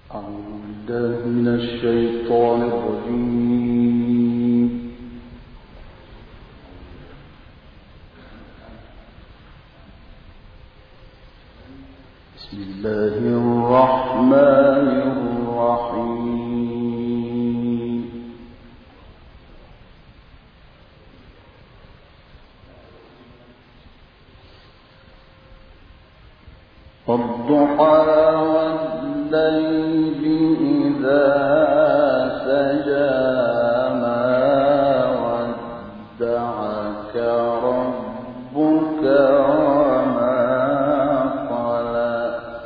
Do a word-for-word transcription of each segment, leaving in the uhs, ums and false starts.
بالله من الشيطان الرجيم. بسم الله الرحمن الرحيم. والضحى والليل إذا سجى ما ودعك ربك وما قلى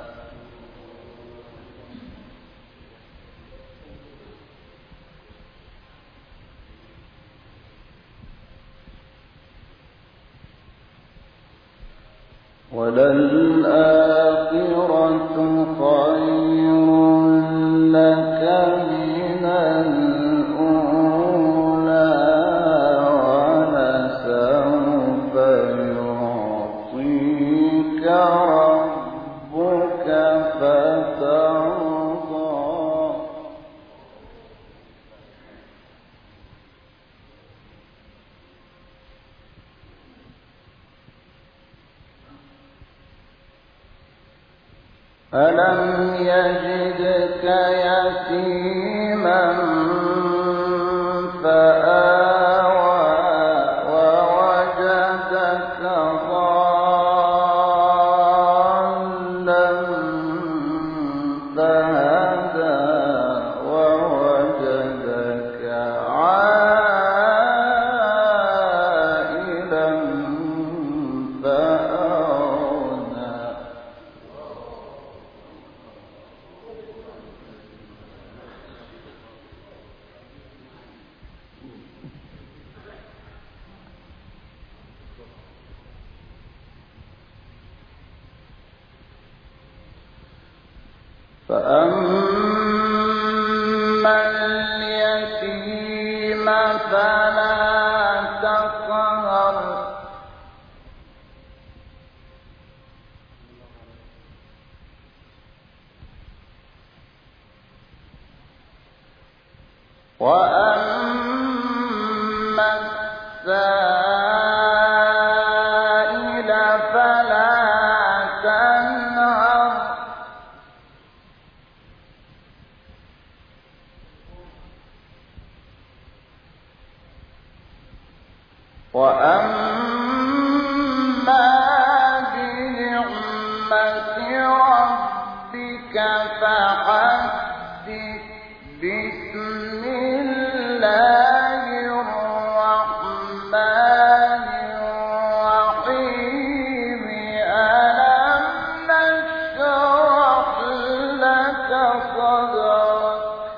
وللآخرة خير لك من الأولى ولسوف يعطيك ربك فترضى. ألم يجدك يتيما فآوى ووجدك ضالا فهدى ووجدك عائلا فأغنى. فأما اليتيم فلا تقهر وأما السائل فلا تنهر وأما بنعمة ربك فحدث. بسم الله الرحمن الرحيم. ألم نشرح لك صدرك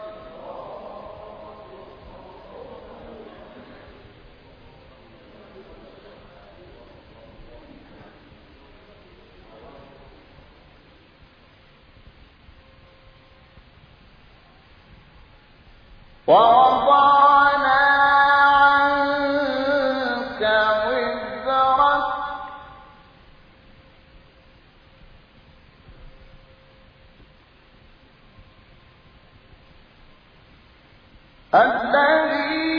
ووضعنا عنك وزرك الذي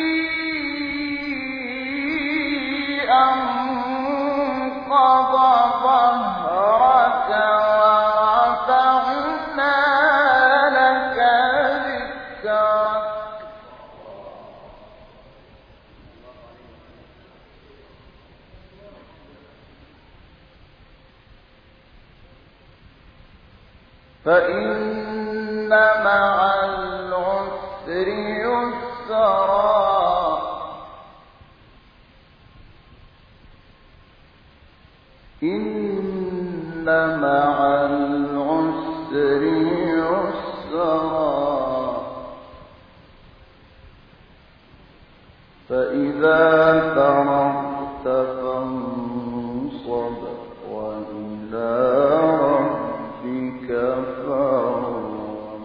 أنقض ظهرك ورفعنا لك ذكرك. فإن مع العسر يسرا إن مع العسر يسرا فإذا فرغت فانصب وإلى ربك فارغب.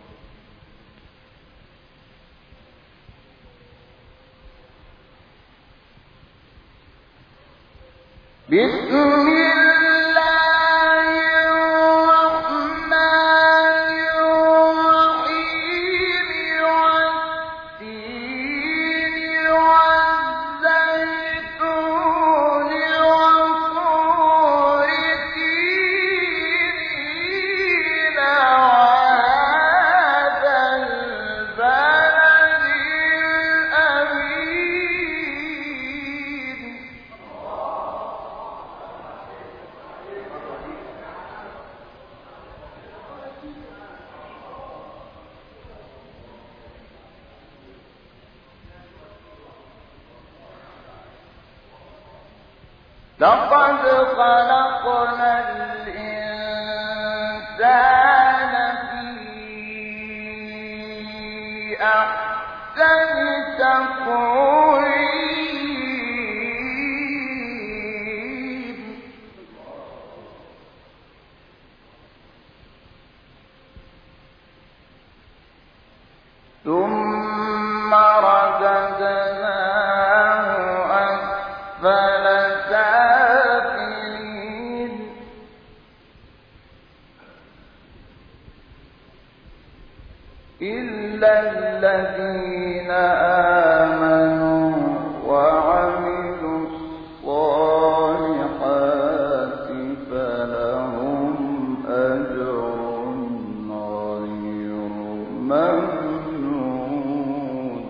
بسم الله الرحمن الرحيم. لقد خلقنا الإنسان في أحسن تقويم ثم رددناه أسفل سافلين إلا الذين آمنوا وعملوا الصالحات فلهم أجر غير ممنون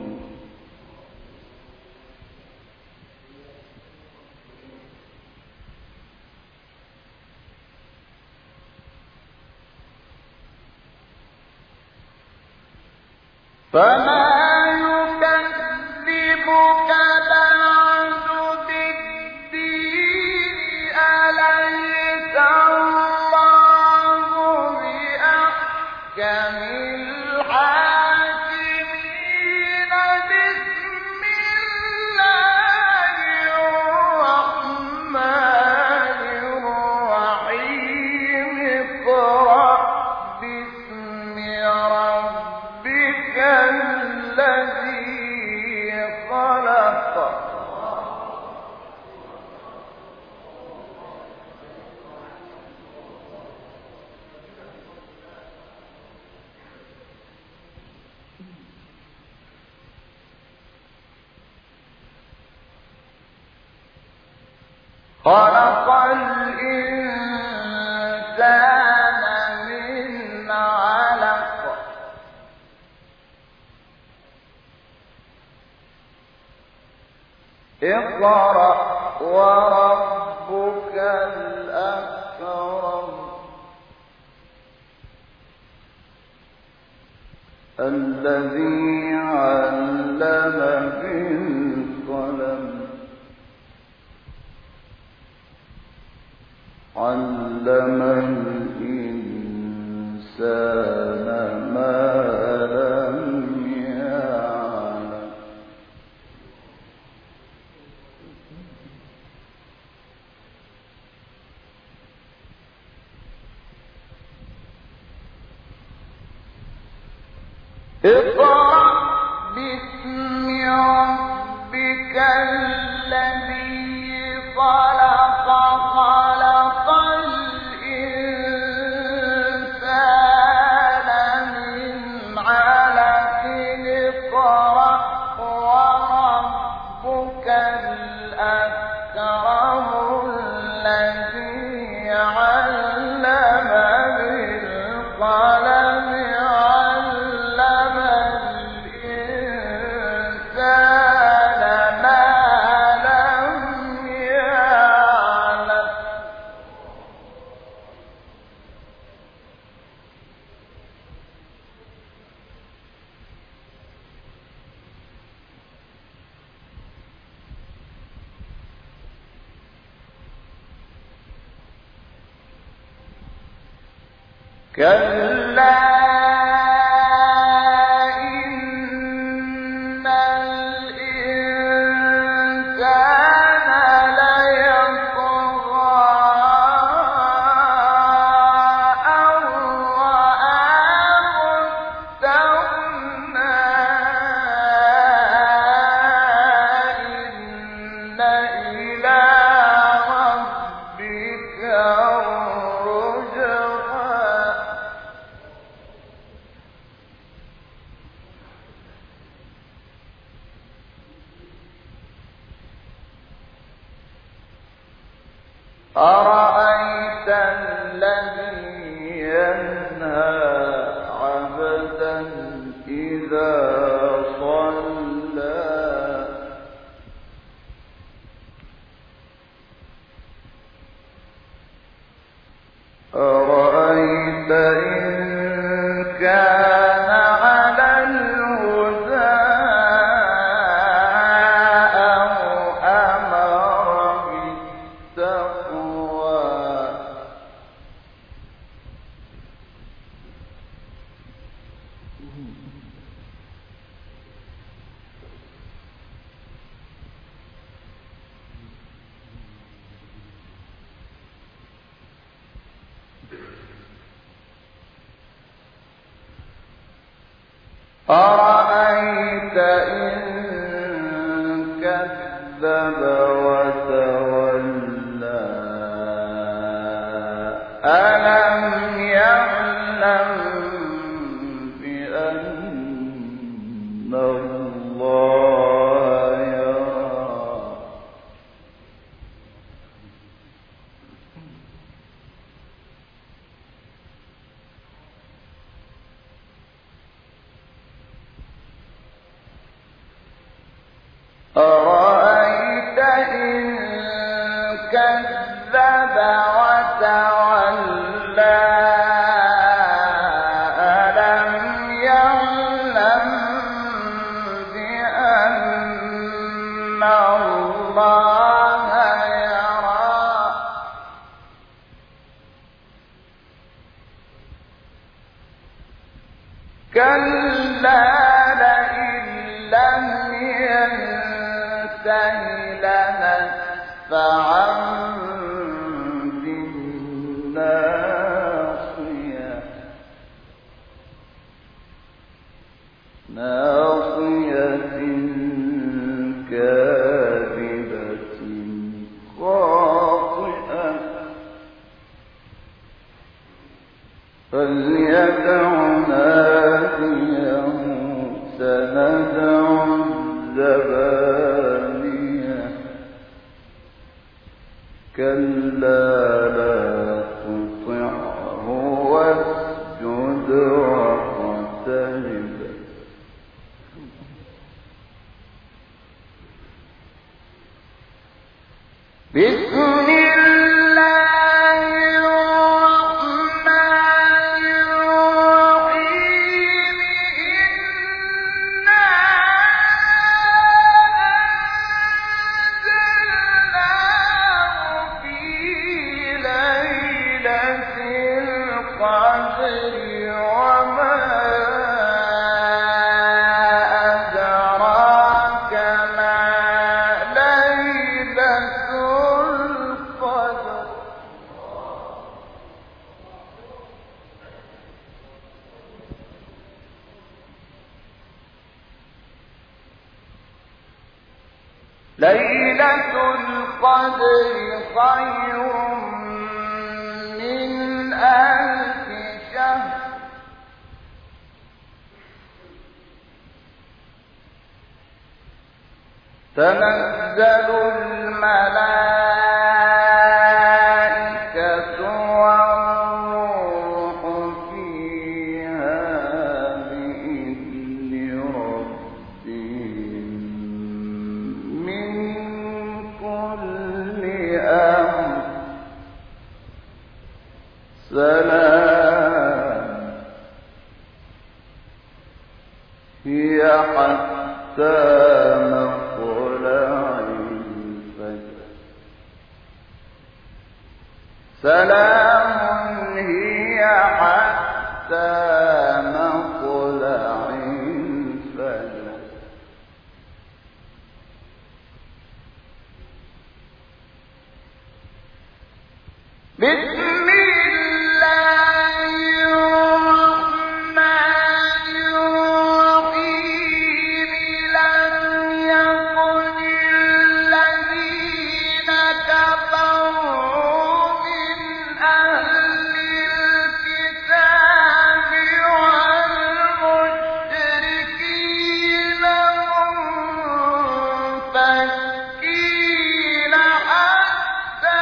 فما يكذبك بعد بالدين أليس الله بأحكم الحاكمين بسم الله الرحمن الرحيم اقرأ باسم ربك الذي خلق خلق الإنسان من علق اقرأ وربك الأكرم الذي علم بالقلم علم الإنسان ما لم يعلم اقرأ باسم ربك الذي خلق خلق الإنسان من علق اقرأ وربك الأكرم الذي علم بالقلم علم الإنسان ما لم يعلم كلا إن الإنسان ليطغى أن رآه استغنى إن إلى ربك الرجعى أرأيت الذي ينهى عبدا إذا صلى أرأيت إن كان على الهدى أو أمر بالتقوى أرأيت إن كذب وتولى ألم يعلم بأن الله يرى أرأيت إن كذب وتولى ألم يعلم بأن الله يرى كلا لئن لم ينته لنسفعا بالناصية ناصية كاذبة خاطئة فليدع ناديه سندع الزبانية كلا لا تطعه واسجد واقترب بسم الله الرحمن الرحيم إنا أنزلناه في ليلة القدر وما أدراك ما ليلة القدر ليلة القدر خير من ألف شهر تنزل الملائكة والروح فيها بإذن ربهم من كل أمر سلام هي حتى مطلع الفجر سلام هي حتى مطلع الفجر بسم الله الرحمن الرحيم لم يكن الذين كفروا من أهل الكتاب والمشركين منفكين حتى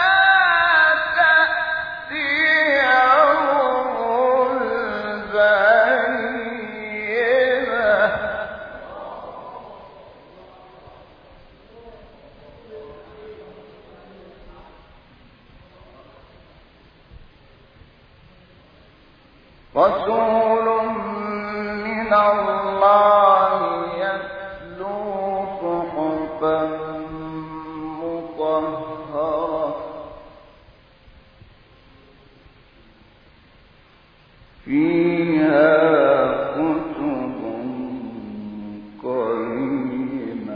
تأتيهم البينة رسول من الله يتلو صحفا مطهرة فيها كتب قيمة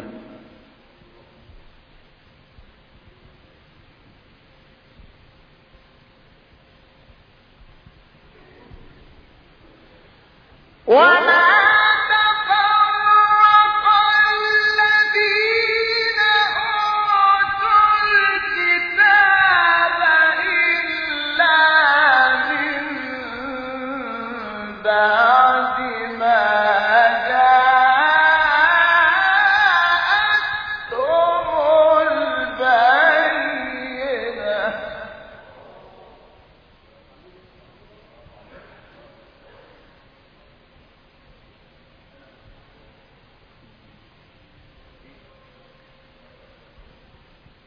وما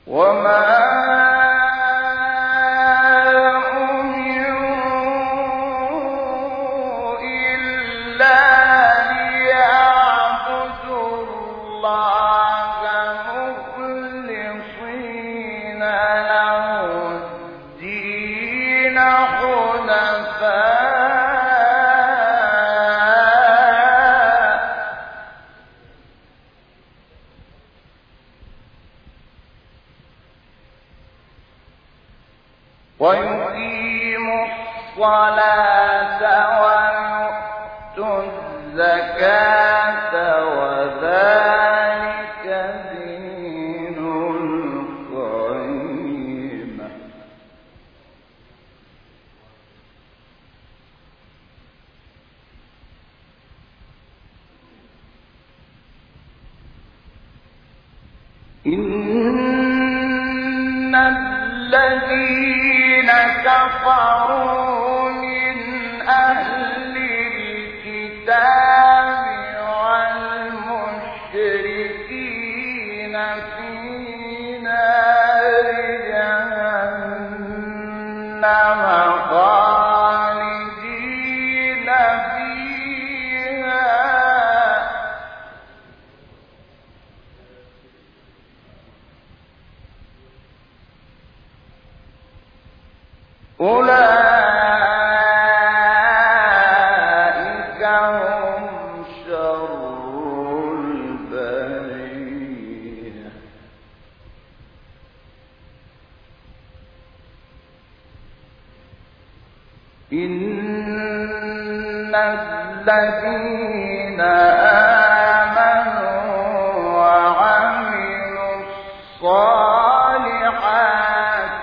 ويقيموا الصلاة ويؤتوا الزكاة وذلك دين القيمة. إن الذين كفروا من أهل الكتاب والمشركين في نار جهنم خالدين فيها أولئك هم شر البرية. إن الذين آمنوا وعملوا الصالحات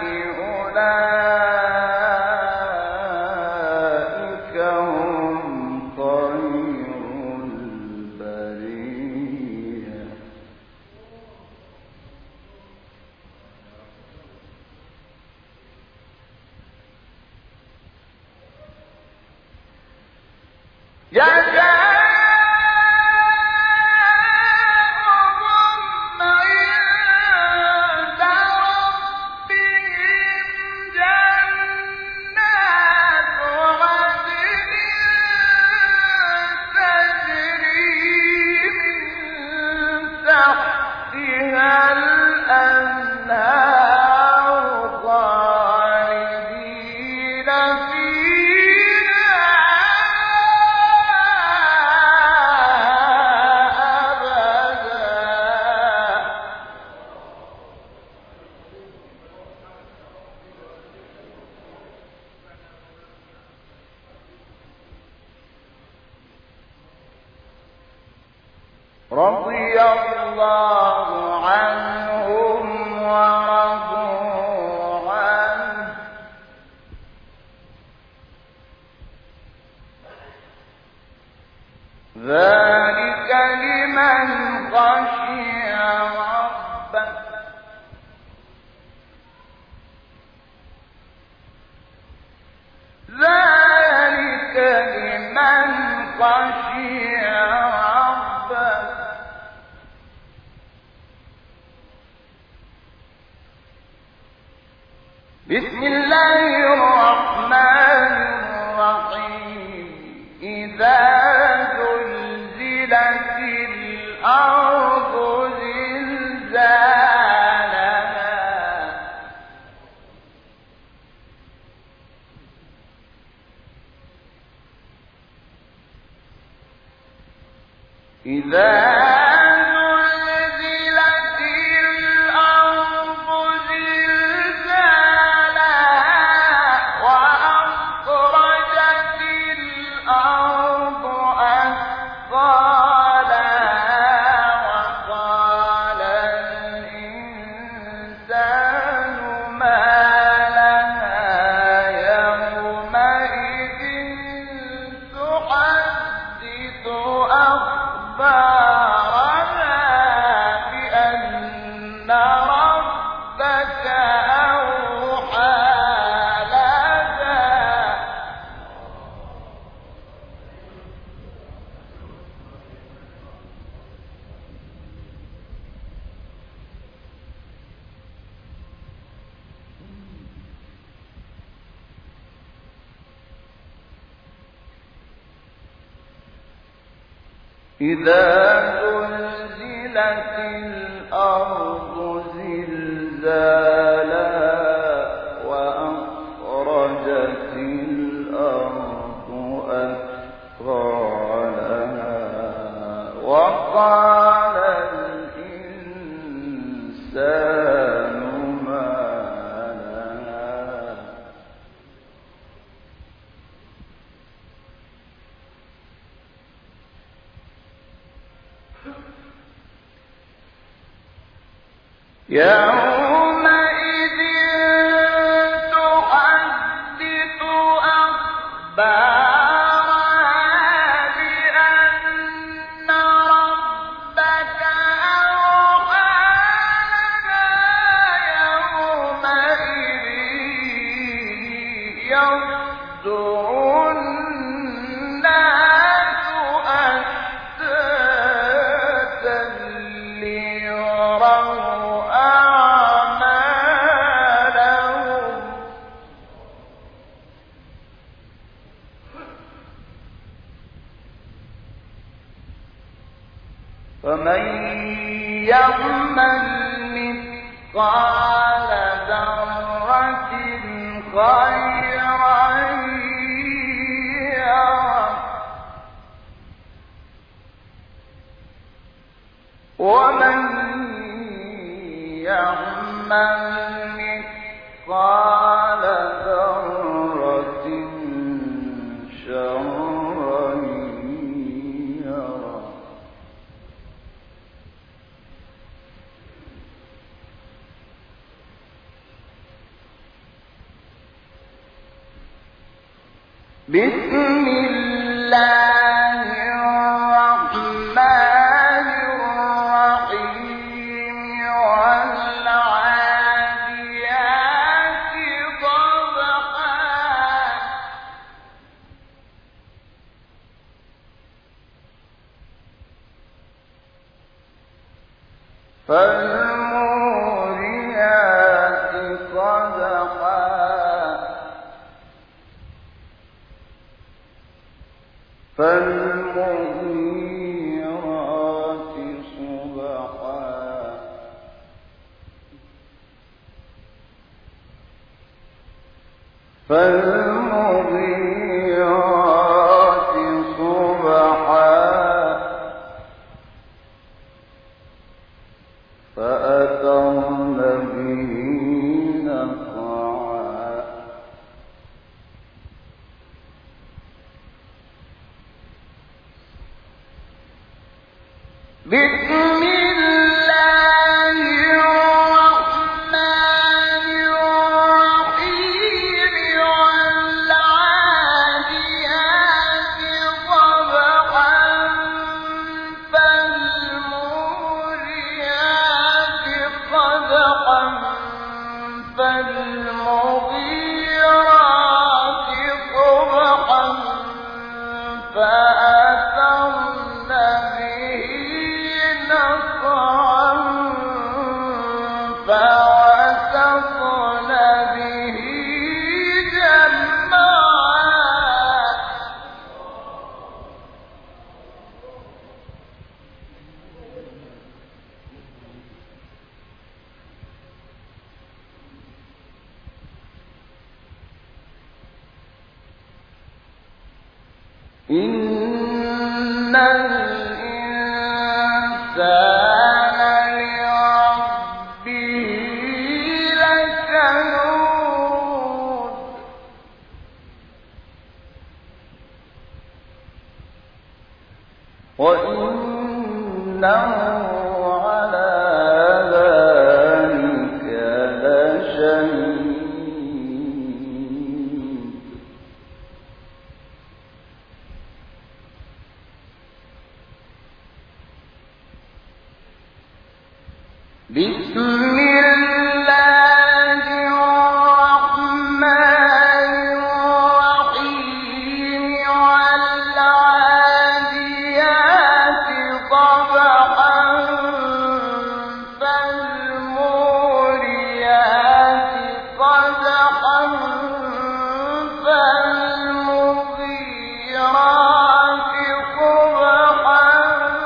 أولئك هم خير البرية. جزاؤهم عند ربهم جنات عدن تجري من تحتها الأنهار خالدين فيها رضي الله عنهم ورضوا عنه ذلك لمن خشي ربه. ذلك لمن خشي ربه. بسم الله الرحمن الرحيم. إذا زلزلت الأرض زلزالها إذا زلزلت الأرض زلزالها وأخرجت الأرض أثقالها وقال الإنسان ما لها يومئذ تحدث أخبارها بأن ربك أوحى لها. إذا زلزلت الأرض زلزالها وأخرجت الأرض أثقالها وقال الإنسان ما لها يومئذ تحدث أخبارها بأن ربك أوحى لها يومئذ يصدر الناس أشتاتا ليروا أعمالهم فمن يعمل مثقال ذرة خيرا يره ومن يعمل مثقال ذرة شرا يره بسم الله الرحمن الرحيم والعاديات ضبحا فالموريات قدحا فالمغيرات صبحا فالمغيرات صبحا فأثرن به نقعا بسم الله الرحمن الرحيم والعاديات ضبحا فالموريات قدحا فالمغيرات صبحا فأثرن به نقعا فوسطن به جمعا إن الإنسان لربه لكنود وإنه على ذلك لشهيد بسم الله الرحمن الرحيم والعاديات ضبحا فالموريات قدحا فالمغيرات صبحا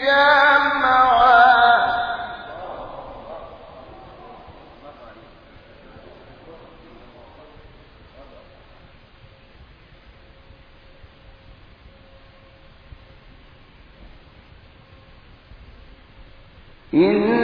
إن